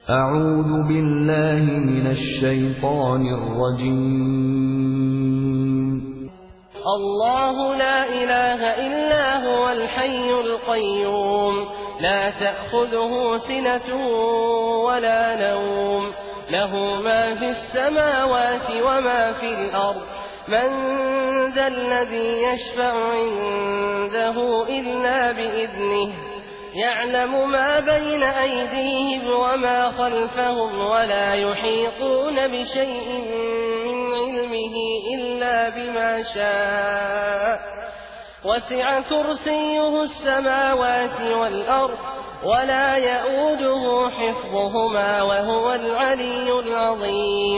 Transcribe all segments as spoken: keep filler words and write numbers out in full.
أعوذ بالله من الشيطان الرجيم. الله لا إله إلا هو الحي القيوم لا تأخذه سنة ولا نوم له ما في السماوات وما في الأرض من ذا الذي يشفع عنده إلا بإذنه يعلم ما بين أيديهم وما خلفهم ولا يحيطون بشيء من علمه إلا بما شاء وسع كرسيه السماوات والأرض ولا يؤوده حفظهما وهو العلي العظيم.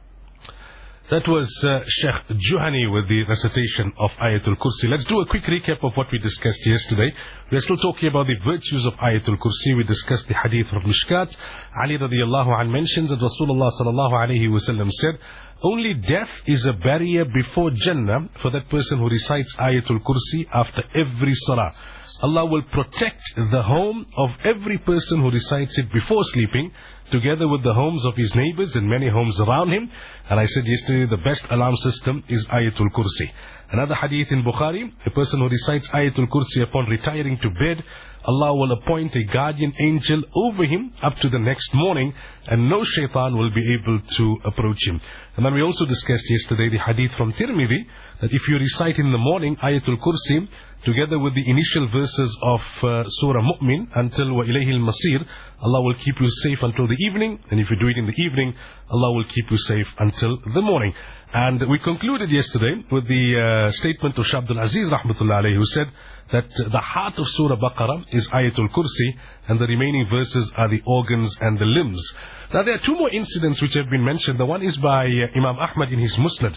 That was uh, Sheikh Juhani with the recitation of Ayatul Kursi. Let's do a quick recap of what we discussed yesterday. We are still talking about the virtues of Ayatul Kursi. We discussed the hadith from Mishkat. Ali radiallahu anh mentions that Rasulullah sallallahu alayhi wa sallam said, only death is a barrier before Jannah for that person who recites Ayatul Kursi after every salah. Allah will protect the home of every person who recites it before sleeping, together with the homes of his neighbors and many homes around him. And I said yesterday, the best alarm system is Ayatul Kursi. Another hadith in Bukhari, a person who recites Ayatul Kursi upon retiring to bed, Allah will appoint a guardian angel over him up to the next morning, and no shaitan will be able to approach him. And then we also discussed yesterday the hadith from Tirmidhi, that if you recite in the morning Ayatul Kursi, together with the initial verses of uh, Surah Mu'min until wa ilayhi al-masir, Allah will keep you safe until the evening. And if you do it in the evening, Allah will keep you safe until the morning. And we concluded yesterday with the uh, statement of Shaykh Abdul Aziz rahmatullah alayhi, who said that the heart of Surah Baqarah is Ayatul Kursi, and the remaining verses are the organs and the limbs. Now there are two more incidents which have been mentioned. The one is by uh, Imam Ahmad in his Musnad.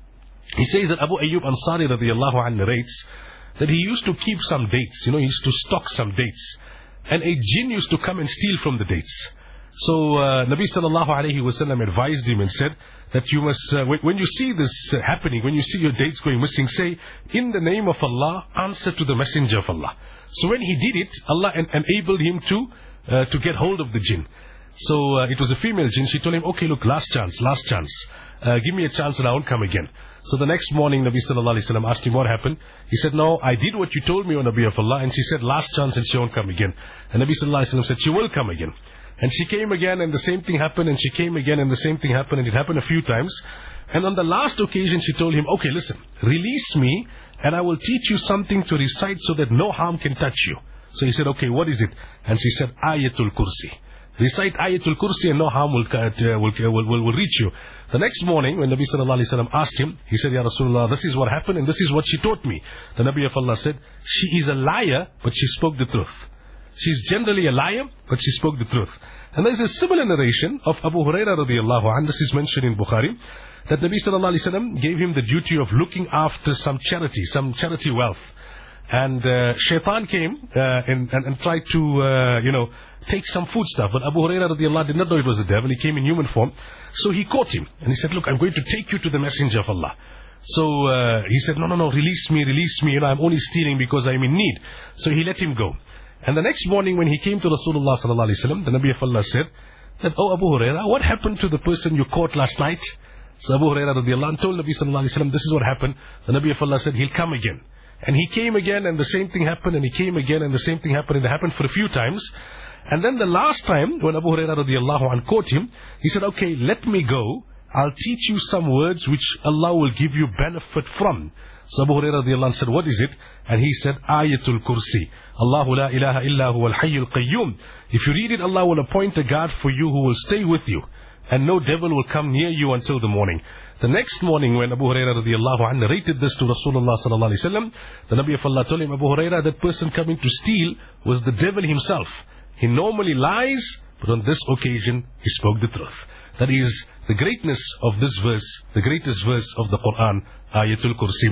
He says that Abu Ayyub Ansari radiallahu anhu narrates that he used to keep some dates, you know, he used to stock some dates. And a jinn used to come and steal from the dates. So uh, Nabi sallallahu alayhi wa sallam advised him and said that you must, uh, when, when you see this uh, happening, when you see your dates going missing, say, in the name of Allah, answer to the messenger of Allah. So when he did it, Allah en enabled him to, uh, to get hold of the jinn. So uh, it was a female jinn. She told him, okay, look, last chance, last chance. Uh, give me a chance and I won't come again. So the next morning, Nabi sallallahu alayhi wa sallam asked him what happened. He said, no, I did what you told me, O Nabi of Allah. And she said, last chance and she won't come again. And Nabi sallallahu alayhi wa sallam said, she will come again. And she came again and the same thing happened, and she came again and the same thing happened, and it happened a few times. And on the last occasion, she told him, okay, listen, release me and I will teach you something to recite so that no harm can touch you. So he said, okay, what is it? And she said, Ayatul Kursi. Recite Ayatul Kursi and no harm will, uh, will, will, will, will reach you. The next morning, when Nabi sallallahu alayhi wa sallam asked him, he said, Ya Rasulullah, this is what happened and this is what she taught me. The Nabi of Allah said, she is a liar, but she spoke the truth. She is generally a liar, but she spoke the truth. And there is a similar narration of Abu Hurairah radiallahu anhu. This is mentioned in Bukhari, that Nabi sallallahu alayhi wa sallam gave him the duty of looking after some charity, some charity wealth. And uh, shaitan came uh, and, and, and tried to, uh, you know, take some food stuff. But Abu Hurairah radiallahu did not know it was the devil. He came in human form. So he caught him. And he said, look, I'm going to take you to the messenger of Allah. So uh, he said, no, no, no, release me, release me. You know, I'm only stealing because I'm in need. So he let him go. And the next morning when he came to Rasulullah sallallahu alayhi wa sallam, the Nabi of Allah said that, oh Abu Hurairah, what happened to the person you caught last night? So Abu Hurairah radiallahu anhu told Nabi sallallahu alayhi wa sallam, this is what happened. The Nabi of Allah said, he'll come again. And he came again and the same thing happened, and he came again and the same thing happened, and it happened for a few times. And then the last time when Abu Hurairah radiallahu anhu caught him, he said, okay, let me go. I'll teach you some words which Allah will give you benefit from. So Abu Hurairah radiallahu anhu said, what is it? And he said, Ayatul Kursi. Allahu la ilaha illa huwa al-hayyul qayyum. If you read it, Allah will appoint a guard for you who will stay with you, and no devil will come near you until the morning. The next morning when Abu Hurairah radiallahu anhu narrated this to Rasulullah sallallahu alayhi wa sallam, the Nabi of Allah told him, Abu Hurairah, that person coming to steal was the devil himself. He normally lies, but on this occasion he spoke the truth. That is the greatness of this verse, the greatest verse of the Quran, Ayatul Kursi.